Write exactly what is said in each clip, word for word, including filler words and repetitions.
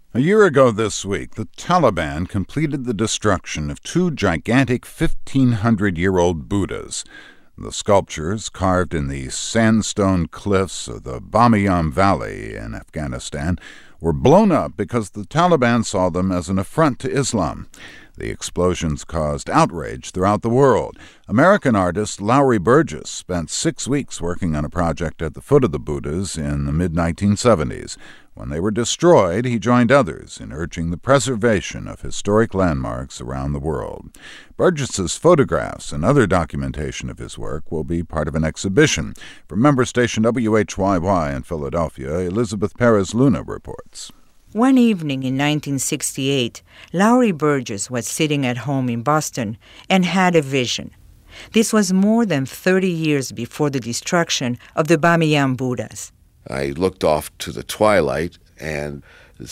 A year ago this week, the Taliban completed the destruction of two gigantic fifteen hundred year old Buddhas. The sculptures, carved in the sandstone cliffs of the Bamiyam Valley in Afghanistan, were blown up because the Taliban saw them as an affront to Islam. The explosions caused outrage throughout the world. American artist Lowry Burgess spent six weeks working on a project at the foot of the Buddhas in the mid nineteen seventies. When they were destroyed, he joined others in urging the preservation of historic landmarks around the world. Burgess's photographs and other documentation of his work will be part of an exhibition. From member station W H Y Y in Philadelphia, Elizabeth Perez Luna reports. One evening in nineteen sixty-eight, Lowry Burgess was sitting at home in Boston and had a vision. This was more than thirty years before the destruction of the Bamiyam Buddhas. I looked off to the twilight and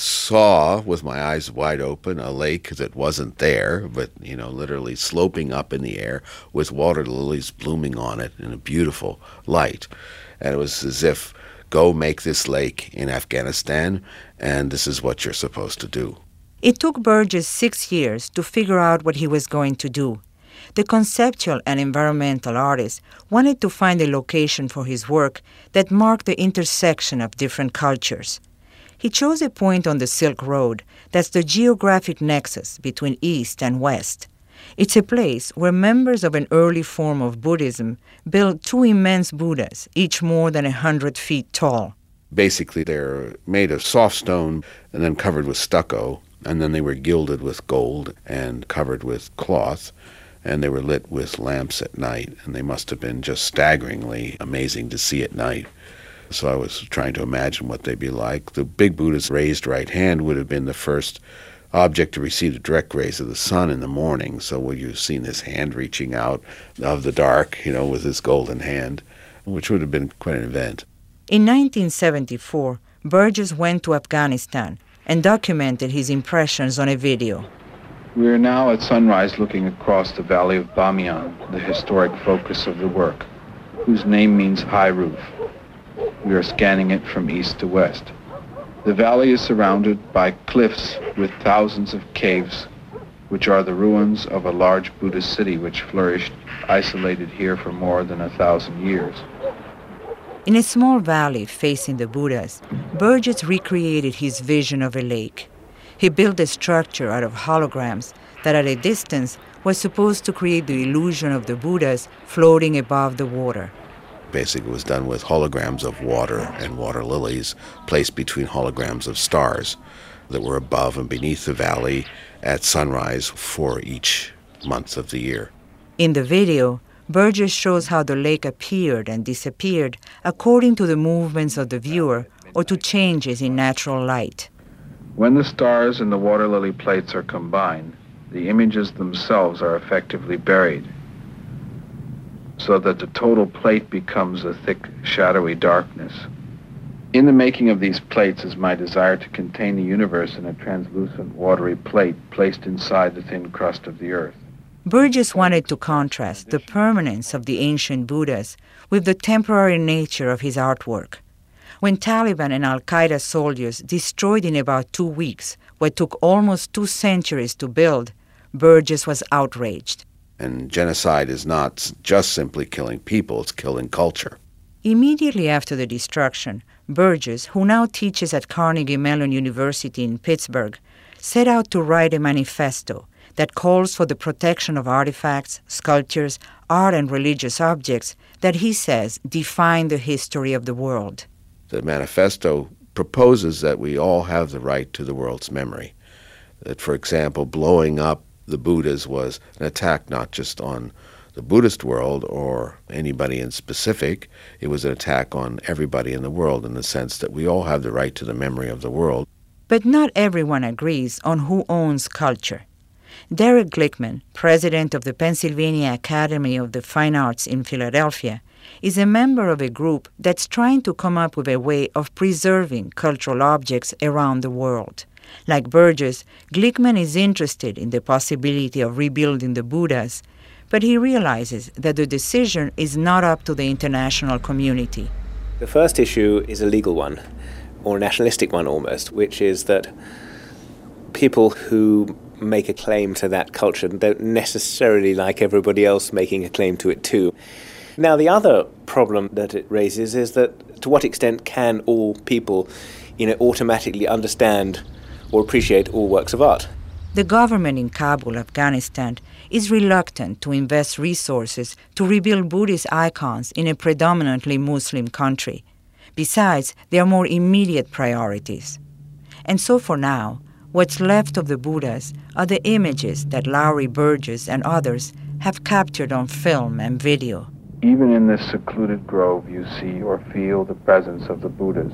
saw, with my eyes wide open, a lake that wasn't there, but, you know, literally sloping up in the air with water lilies blooming on it in a beautiful light. And it was as if, go make this lake in Afghanistan, and this is what you're supposed to do. It took Burgess six years to figure out what he was going to do. The conceptual and environmental artist wanted to find a location for his work that marked the intersection of different cultures. He chose a point on the Silk Road that's the geographic nexus between East and West. It's a place where members of an early form of Buddhism built two immense Buddhas, each more than a hundred feet tall. Basically, they're made of soft stone and then covered with stucco, and then they were gilded with gold and covered with cloth, and they were lit with lamps at night, and they must have been just staggeringly amazing to see at night. So I was trying to imagine what they'd be like. The big Buddha's raised right hand would have been the first object to receive the direct rays of the sun in the morning. So where you've seen his hand reaching out of the dark, you know, with his golden hand, which would have been quite an event. In nineteen seventy-four, Burgess went to Afghanistan and documented his impressions on a video. We are now at sunrise looking across the valley of Bamiyam, the historic focus of the work, whose name means high roof. We are scanning it from east to west. The valley is surrounded by cliffs with thousands of caves, which are the ruins of a large Buddhist city which flourished isolated here for more than a thousand years. In a small valley facing the Buddhas, Burgess recreated his vision of a lake. He built a structure out of holograms that at a distance was supposed to create the illusion of the Buddhas floating above the water. Basically, it was done with holograms of water and water lilies placed between holograms of stars that were above and beneath the valley at sunrise for each month of the year. In the video, Burgess shows how the lake appeared and disappeared according to the movements of the viewer or to changes in natural light. When the stars and the water lily plates are combined, the images themselves are effectively buried, so that the total plate becomes a thick, shadowy darkness. In the making of these plates is my desire to contain the universe in a translucent, watery plate placed inside the thin crust of the earth. Burgess wanted to contrast the permanence of the ancient Buddhas with the temporary nature of his artwork. When Taliban and Al-Qaeda soldiers destroyed in about two weeks what took almost two centuries to build, Burgess was outraged. And genocide is not just simply killing people, it's killing culture. Immediately after the destruction, Burgess, who now teaches at Carnegie Mellon University in Pittsburgh, set out to write a manifesto that calls for the protection of artifacts, sculptures, art, and religious objects that he says define the history of the world. The manifesto proposes that we all have the right to the world's memory. That, for example, blowing up the Buddhas was an attack not just on the Buddhist world or anybody in specific, it was an attack on everybody in the world in the sense that we all have the right to the memory of the world. But not everyone agrees on who owns culture. Derek Glickman, president of the Pennsylvania Academy of the Fine Arts in Philadelphia, is a member of a group that's trying to come up with a way of preserving cultural objects around the world. Like Burgess, Glickman is interested in the possibility of rebuilding the Buddhas, but he realizes that the decision is not up to the international community. The first issue is a legal one, or a nationalistic one almost, which is that people who make a claim to that culture don't necessarily like everybody else making a claim to it too. Now, the other problem that it raises is that to what extent can all people, you know, automatically understand or appreciate all works of art? The government in Kabul, Afghanistan, is reluctant to invest resources to rebuild Buddhist icons in a predominantly Muslim country. Besides, there are more immediate priorities. And so for now, what's left of the Buddhas are the images that Lowry Burgess and others have captured on film and video. Even in this secluded grove, you see or feel the presence of the Buddhas.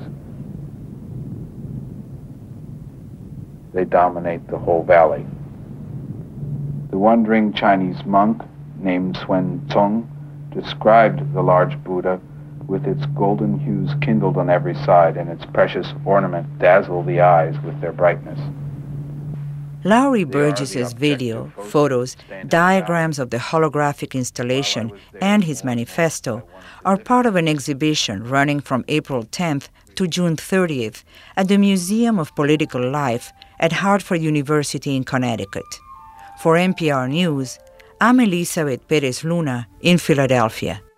They dominate the whole valley. The wandering Chinese monk named Swen Tsung described the large Buddha with its golden hues kindled on every side and its precious ornament dazzle the eyes with their brightness. Lowry Burgess's video, photos, diagrams of the holographic installation, and his manifesto are part of an exhibition running from April tenth to June thirtieth at the Museum of Political Life at Hartford University in Connecticut. For N P R News, I'm Elizabeth Perez Luna in Philadelphia.